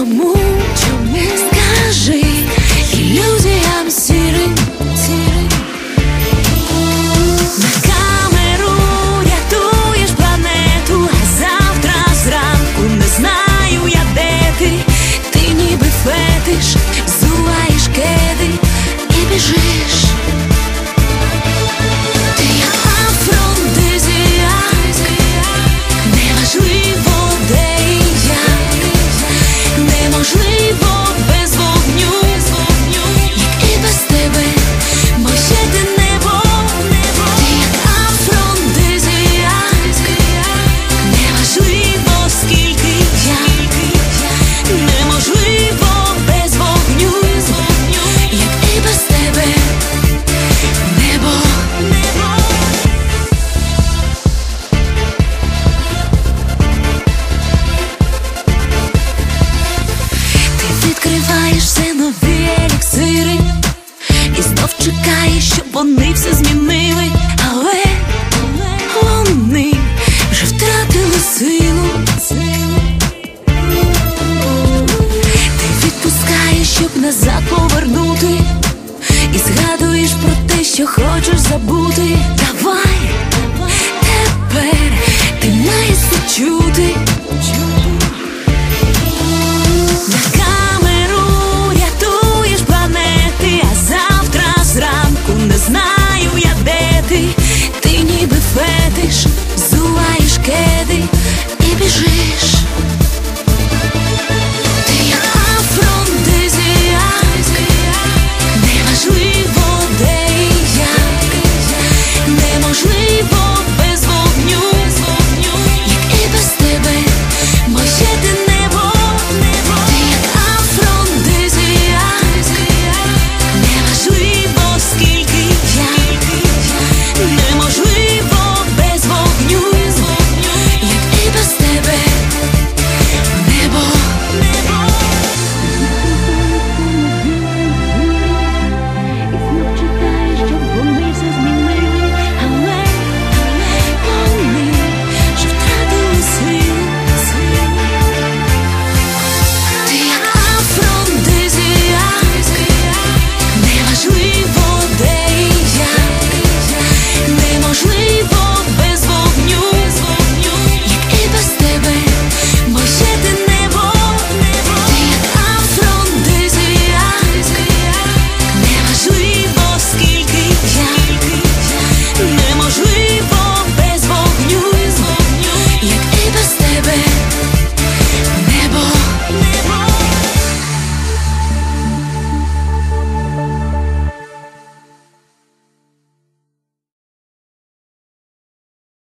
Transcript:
чому? Скажи ілюзіям сірим. На камеру рятуєш планету, а завтра зранку не знаю я, де ти. Ти ніби фетиш, взуваєш кеди і біжиш. Ти як афродизіак, неважливо де і як, неможливо без вогню, як і без тебе моє ти небо. Ти як афродизіак, неважливо скільки як, неможливо без вогню, як і без тебе небо. Ти відкриваєш все нові еліксири і знов чекаєш, щоб вони все змінили, але вони вже втратили силу. Ти відпускаєш, щоб назад повернути, і згадуєш про те, що хочеш забути. Давай, тепер ти маєш це чути.